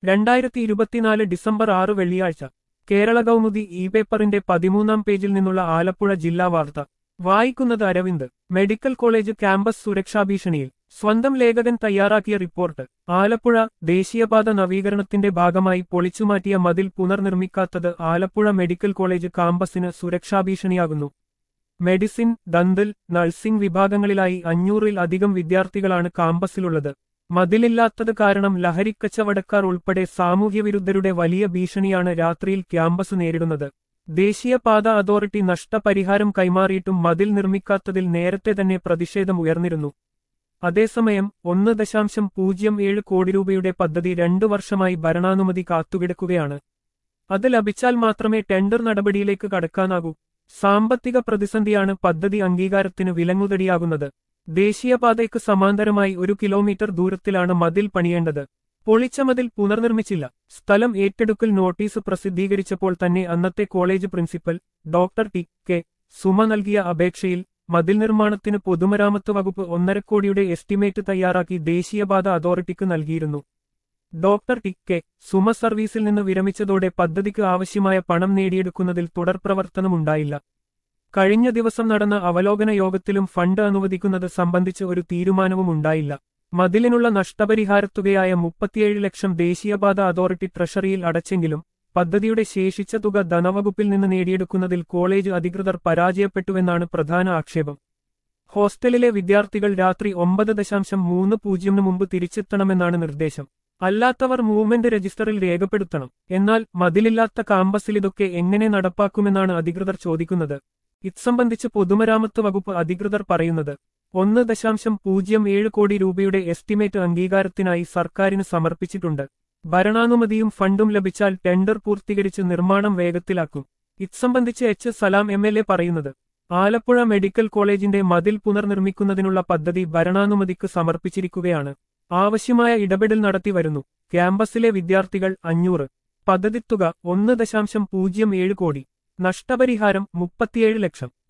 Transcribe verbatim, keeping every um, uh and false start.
രണ്ടായിരത്തി ഇരുപത്തിനാല് ഡിസംബർ ആറ് വെള്ളിയാഴ്ച കേരള കൗമുദി ഇ പേപ്പറിന്റെ പതിമൂന്നാം പേജിൽ നിന്നുള്ള ആലപ്പുഴ ജില്ലാ വാർത്ത വായിക്കുന്നത് അരവിന്ദ്. മെഡിക്കൽ കോളേജ് ക്യാമ്പസ് സുരക്ഷാഭീഷണിയിൽ സ്വന്തം ലേഖകൻ തയ്യാറാക്കിയ റിപ്പോർട്ട്. ആലപ്പുഴ ദേശീയപാത നവീകരണത്തിന്റെ ഭാഗമായി പൊളിച്ചുമാറ്റിയ മതിൽ പുനർനിർമ്മിക്കാത്തത് ആലപ്പുഴ മെഡിക്കൽ കോളേജ് കാമ്പസിന് സുരക്ഷാഭീഷണിയാകുന്നു. മെഡിസിൻ, ദന്തൽ, നഴ്സിംഗ് വിഭാഗങ്ങളിലായി അഞ്ഞൂറിൽ അധികം വിദ്യാർത്ഥികളാണ് കാമ്പസിലുള്ളത്. മതിലില്ലാത്തത് കാരണം ലഹരിക്കച്ചവടക്കാർ ഉൾപ്പെടെ സാമൂഹ്യവിരുദ്ധരുടെ വലിയ ഭീഷണിയാണ് രാത്രിയിൽ ക്യാമ്പസ് നേരിടുന്നത്. ദേശീയപാത അതോറിറ്റി നഷ്ടപരിഹാരം കൈമാറിയിട്ടും മതിൽ നിർമ്മിക്കാത്തതിൽ നേരത്തെ തന്നെ പ്രതിഷേധം ഉയർന്നിരുന്നു. അതേസമയം ഒന്ന് ദശാംശം പൂജ്യം ഏഴ് കോടി രൂപയുടെ പദ്ധതി രണ്ടു വർഷമായി ഭരണാനുമതി കാത്തുകിടക്കുകയാണ്. അത് ലഭിച്ചാൽ മാത്രമേ ടെൻഡർ നടപടിയിലേക്ക് കടക്കാനാകൂ. സാമ്പത്തിക പ്രതിസന്ധിയാണ് പദ്ധതി അംഗീകാരത്തിന് വിലങ്ങുതടിയാകുന്നത്. ദേശീയപാതയ്ക്ക് സമാന്തരമായി ഒരു കിലോമീറ്റർ ദൂരത്തിലാണ് മതിൽ പണിയേണ്ടത്. പൊളിച്ച മതിൽ പുനർനിർമ്മിച്ചില്ല. സ്ഥലം ഏറ്റെടുക്കൽ നോട്ടീസ് പ്രസിദ്ധീകരിച്ചപ്പോൾ തന്നെ അന്നത്തെ college principal doctor T K Suma നൽകിയ അപേക്ഷയിൽ മതിൽ നിർമ്മാണത്തിന് പൊതുമരാമത്ത് വകുപ്പ് ഒന്നര കോടിയുടെ എസ്റ്റിമേറ്റ് തയ്യാറാക്കി ദേശീയപാത അതോറിറ്റിക്ക് നൽകിയിരുന്നു. ഡോക്ടർ ടി കെ സുമ സർവീസിൽ നിന്ന് വിരമിച്ചതോടെ പദ്ധതിക്ക് ആവശ്യമായ പണം നേടിയെടുക്കുന്നതിൽ തുടർപ്രവർത്തനമുണ്ടായില്ല. കഴിഞ്ഞ ദിവസം നടന്ന അവലോകന യോഗത്തിലും ഫണ്ട് അനുവദിക്കുന്നത് സംബന്ധിച്ച് ഒരു തീരുമാനവും ഉണ്ടായില്ല. മതിലിനുള്ള നഷ്ടപരിഹാരത്തുകയായ മുപ്പത്തിയേഴ് ലക്ഷം ദേശീയപാത അതോറിറ്റി ട്രഷറിയിൽ അടച്ചെങ്കിലും പദ്ധതിയുടെ ശേഷിച്ച തുക ധനവകുപ്പിൽ നിന്ന് നേടിയെടുക്കുന്നതിൽ കോളേജ് അധികൃതർ പരാജയപ്പെട്ടുവെന്നാണ് പ്രധാന ആക്ഷേപം. ഹോസ്റ്റലിലെ വിദ്യാർത്ഥികൾ രാത്രി ഒമ്പത് ദശാംശം മൂന്ന് പൂജ്യമിന് മുമ്പ് തിരിച്ചെത്തണമെന്നാണ് നിർദ്ദേശം. അല്ലാത്തവർ മൂവ്മെന്റ് രജിസ്റ്ററിൽ രേഖപ്പെടുത്തണം. എന്നാൽ മതിലില്ലാത്ത കാമ്പസിലിതൊക്കെ എങ്ങനെ നടപ്പാക്കുമെന്നാണ് അധികൃതർ ചോദിക്കുന്നത്. ഇത്സംബന്ധിച്ച് പൊതുമരാമത്ത് വകുപ്പ് അധികൃതർ പറയുന്നത് ഒന്ന് ദശാംശം പൂജ്യം ഏഴ് കോടി രൂപയുടെ എസ്റ്റിമേറ്റ് അംഗീകാരത്തിനായി സർക്കാരിന് സമർപ്പിച്ചിട്ടുണ്ട്. ഭരണാനുമതിയും ഫണ്ടും ലഭിച്ചാൽ ടെൻഡർ പൂർത്തീകരിച്ച് നിർമ്മാണം വേഗത്തിലാക്കും. ഇത്സംബന്ധിച്ച് H Salam M L A പറയുന്നത് ആലപ്പുഴ മെഡിക്കൽ കോളേജിന്റെ മതിൽ പുനർനിർമ്മിക്കുന്നതിനുള്ള പദ്ധതി ഭരണാനുമതിക്ക് സമർപ്പിച്ചിരിക്കുകയാണ്. ആവശ്യമായ ഇടപെടൽ നടത്തി വരുന്നു. ക്യാമ്പസിലെ വിദ്യാർത്ഥികൾ അഞ്ഞൂറ്. പദ്ധതിത്തുക ഒന്ന് ദശാംശം പൂജ്യം ഏഴ് കോടി. നഷ്ടപരിഹാരം മുപ്പത്തിയേഴ് ലക്ഷം.